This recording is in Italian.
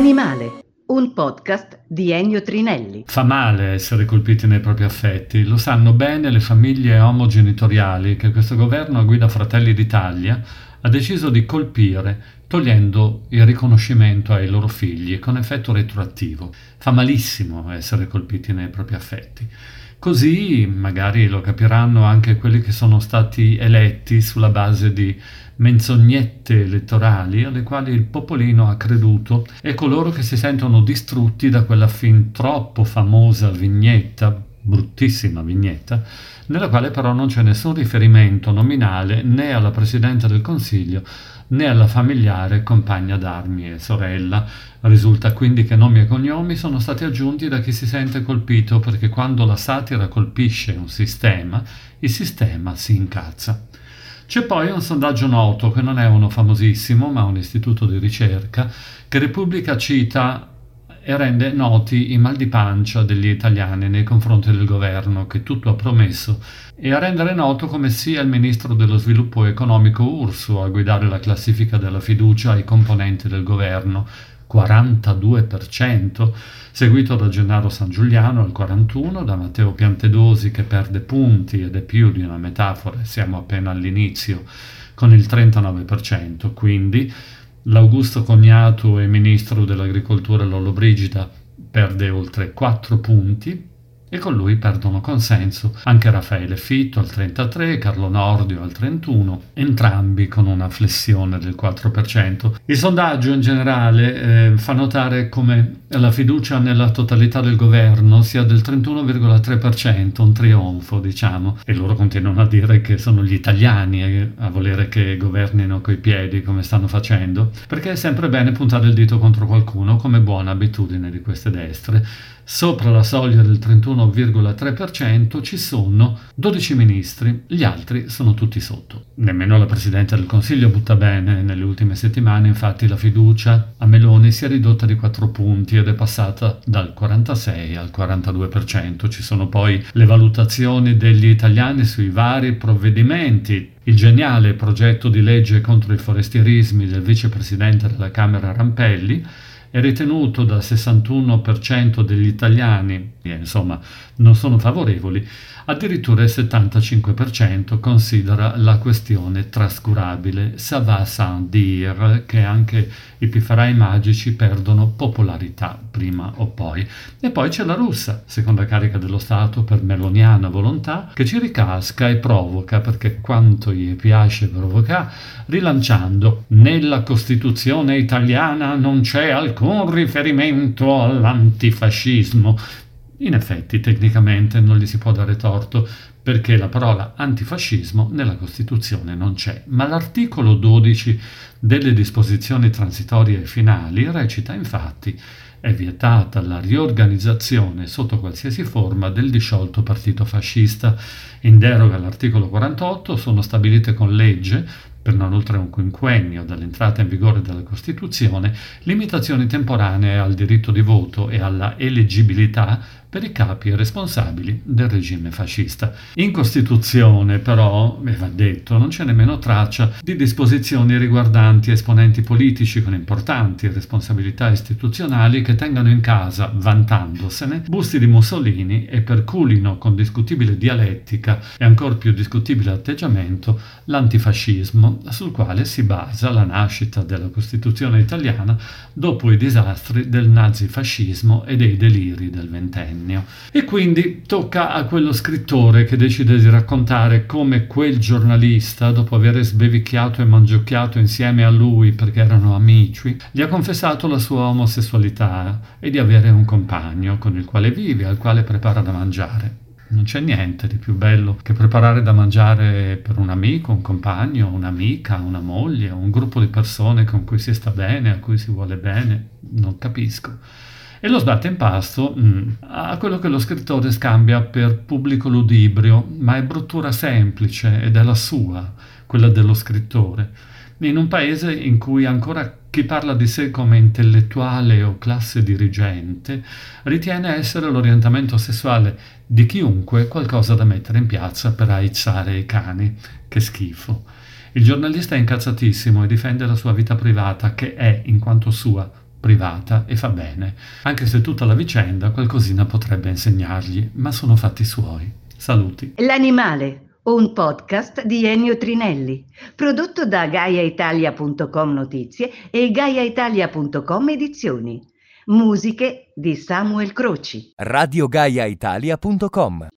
L'animale, un podcast di Ennio Trinelli. Fa male essere colpiti nei propri affetti, lo sanno bene le famiglie omogenitoriali che questo governo a guida Fratelli d'Italia ha deciso di colpire, togliendo il riconoscimento ai loro figli con effetto retroattivo. Fa malissimo essere colpiti nei propri affetti. Così magari lo capiranno anche quelli che sono stati eletti sulla base di menzognette elettorali alle quali il popolino ha creduto e coloro che si sentono distrutti da quella fin troppo famosa vignetta, bruttissima vignetta, nella quale però non c'è nessun riferimento nominale né alla Presidente del Consiglio né alla familiare compagna d'armi e sorella. Risulta quindi che nomi e cognomi sono stati aggiunti da chi si sente colpito, perché quando la satira colpisce un sistema, il sistema si incazza. C'è poi un sondaggio noto, che non è uno famosissimo, ma un istituto di ricerca, che Repubblica cita e rende noti i mal di pancia degli italiani nei confronti del governo, che tutto ha promesso, e a rendere noto come sia il ministro dello sviluppo economico Urso a guidare la classifica della fiducia ai componenti del governo, 42%, seguito da Gennaro San Giuliano al 41%, da Matteo Piantedosi che perde punti ed è più di una metafora, siamo appena all'inizio, con il 39%, quindi l'Augusto Cognato e ministro dell'agricoltura Lollobrigida perde oltre 4 punti e con lui perdono consenso anche Raffaele Fitto al 33%, Carlo Nordio al 31%, entrambi con una flessione del 4%. Il sondaggio in generale fa notare come la fiducia nella totalità del governo sia del 31,3%, un trionfo diciamo, e loro continuano a dire che sono gli italiani a volere che governino coi piedi come stanno facendo, perché è sempre bene puntare il dito contro qualcuno come buona abitudine di queste destre. Sopra la soglia del 31,3% ci sono 12 ministri, gli altri sono tutti sotto. Nemmeno la Presidente del Consiglio butta bene. Nelle ultime settimane infatti la fiducia a Meloni si è ridotta di 4 punti ed è passata dal 46 al 42%. Ci sono poi le valutazioni degli italiani sui vari provvedimenti. Il geniale progetto di legge contro i forestierismi del vicepresidente della Camera Rampelli è ritenuto dal 61% degli italiani, insomma non sono favorevoli, addirittura il 75% considera la questione trascurabile. Ça va sans dire che anche i pifferai magici perdono popolarità prima o poi. E poi c'è la russa, seconda carica dello Stato per meloniana volontà, che ci ricasca e provoca, perché quanto gli piace provocare, rilanciando: nella Costituzione italiana non c'è alcun riferimento all'antifascismo. In effetti, tecnicamente non gli si può dare torto, perché la parola antifascismo nella Costituzione non c'è, ma l'articolo 12 delle disposizioni transitorie e finali recita infatti: è vietata la riorganizzazione sotto qualsiasi forma del disciolto partito fascista. In deroga all'articolo 48 sono stabilite con legge, per non oltre un quinquennio dall'entrata in vigore della Costituzione, limitazioni temporanee al diritto di voto e alla eleggibilità per i capi e responsabili del regime fascista. In Costituzione, però, va detto, non c'è nemmeno traccia di disposizioni riguardanti esponenti politici con importanti responsabilità istituzionali che tengano in casa, vantandosene, busti di Mussolini e perculino con discutibile dialettica e ancor più discutibile atteggiamento l'antifascismo, sul quale si basa la nascita della Costituzione italiana dopo i disastri del nazifascismo e dei deliri del ventennio. E quindi tocca a quello scrittore che decide di raccontare come quel giornalista, dopo aver sbevicchiato e mangiucchiato insieme a lui perché erano amici, gli ha confessato la sua omosessualità e di avere un compagno con il quale vive, al quale prepara da mangiare. Non c'è niente di più bello che preparare da mangiare per un amico, un compagno, un'amica, una moglie, un gruppo di persone con cui si sta bene, a cui si vuole bene. Non capisco. E lo sbatte in pasto a quello che lo scrittore scambia per pubblico ludibrio, ma è bruttura semplice ed è la sua, quella dello scrittore. In un paese in cui ancora chi parla di sé come intellettuale o classe dirigente ritiene essere l'orientamento sessuale di chiunque qualcosa da mettere in piazza per aizzare i cani. Che schifo. Il giornalista è incazzatissimo e difende la sua vita privata, che è, in quanto sua, privata e fa bene, anche se tutta la vicenda qualcosina potrebbe insegnargli, ma sono fatti suoi. Saluti. L'animale, un podcast di Ennio Trinelli, prodotto da GaiaItalia.com Notizie e GaiaItalia.com Edizioni. Musiche di Samuel Croci. RadioGaiaItalia.com